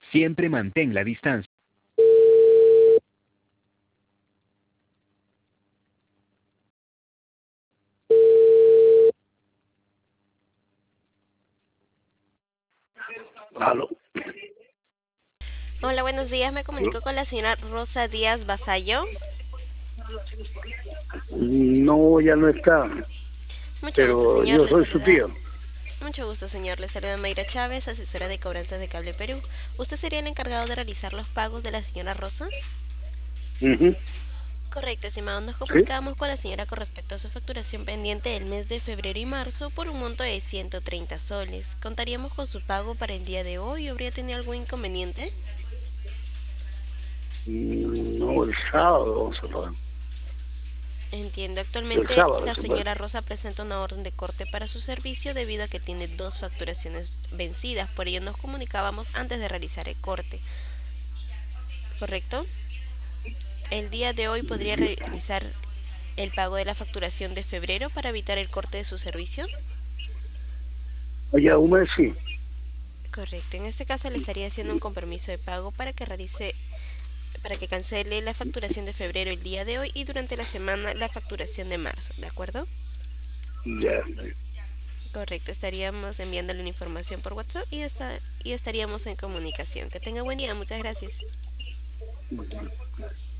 Siempre mantén la distancia. Aló. Hola, buenos días. Me ¿Sí? comunico con la señora Rosa Díaz Basayo. No, ya no está, Mucho gusto, pero señor. yo Le soy su saluda. tío. Mucho gusto, señor. Le saluda Mayra Chávez, asesora de cobranzas de Cable Perú. ¿Usted sería el encargado de realizar los pagos de la señora Rosa? Ujú. Correcto, estimado. Nos ¿Sí? comunicamos con la señora con respecto a su facturación pendiente del mes de febrero y marzo por un monto de 130 soles. ¿Contaríamos con su pago para el día de hoy? ¿Habría tenido algún inconveniente? No, el sábado vamos a pagar. Entiendo. El Actualmente sábado la se puede. señora Rosa presenta una orden de corte para su servicio debido a que tiene dos facturaciones vencidas. Por ello nos comunicábamos antes de realizar el corte. ¿Correcto? El día de hoy podría realizar el pago de la facturación de febrero para evitar el corte de su servicio. Oye, un mes sí. Correcto. En este caso le estaría haciendo un compromiso de pago para que cancele la facturación de febrero el día de hoy y durante la semana la facturación de marzo. ¿De acuerdo? Ya. Correcto, estaríamos enviándole una información por WhatsApp y estaríamos en comunicación. Que tenga buen día, muchas gracias. Ya.